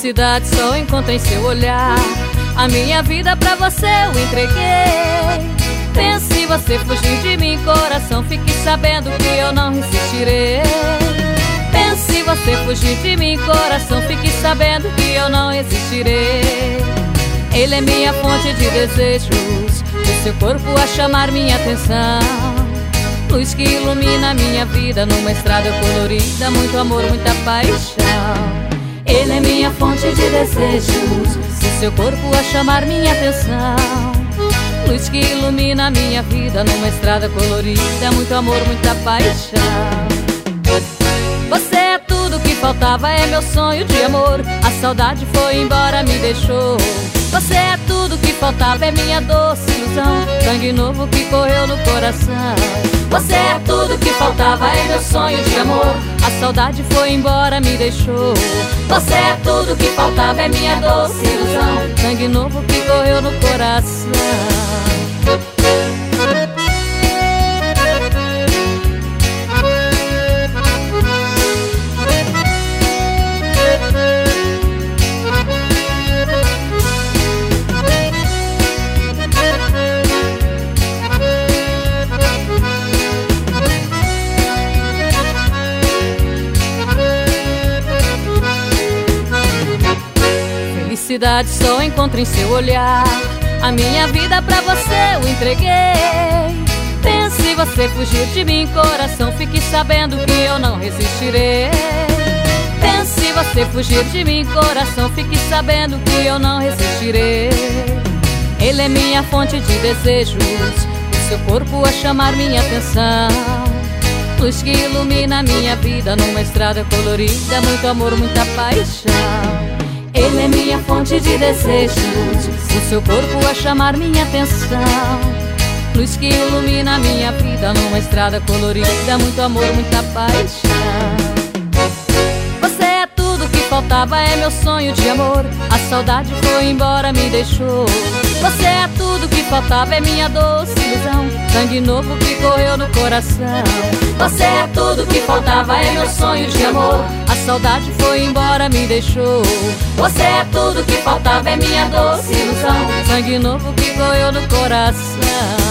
Felicidade só encontro em seu olhar. A minha vida pra você eu entreguei. Pense se você fugir de mim, coração, fique sabendo que eu não resistirei. Pense se você fugir de mim, coração, fique sabendo que eu não resistirei. Ele é minha fonte de desejos, o seu corpo a chamar minha atenção. Luz que ilumina minha vida numa estrada colorida, muito amor, muita paixão. Ele é minha fonte de desejos, o seu corpo a chamar minha atenção. Luz que ilumina minha vida numa estrada colorida, muito amor, muita paixão. Você é tudo que faltava, é meu sonho de amor. A saudade foi embora, me deixou. Você é tudo que faltava, é minha doce ilusão. Sangue novo que correu no coração. Você é tudo que faltava, é meu sonho de amor. A saudade foi embora, me deixou. Você é tudo que faltava, é minha doce ilusão. Sangue novo que correu no coração. Felicidade só encontro em seu olhar. A minha vida pra você eu entreguei. Pense se você fugir de mim, coração, fique sabendo que eu não resistirei. Pense se você fugir de mim, coração, fique sabendo que eu não resistirei. Ele é minha fonte de desejos, o seu corpo a chamar minha atenção. Luz que ilumina minha vida numa estrada colorida, muito amor, muita paixão. Ele é minha fonte de desejos, o seu corpo a chamar minha atenção. Luz que ilumina minha vida numa estrada colorida, muito amor, muita paixão. Você é tudo que faltava, é meu sonho de amor. A saudade foi embora, me deixou. Você é tudo que faltava, é minha doce ilusão. Sangue novo que correu no coração. Você é tudo que faltava, é meu sonho de amor. A saudade foi embora, me deixou. Você é tudo que faltava, é minha doce ilusão. Sangue novo que correu no coração.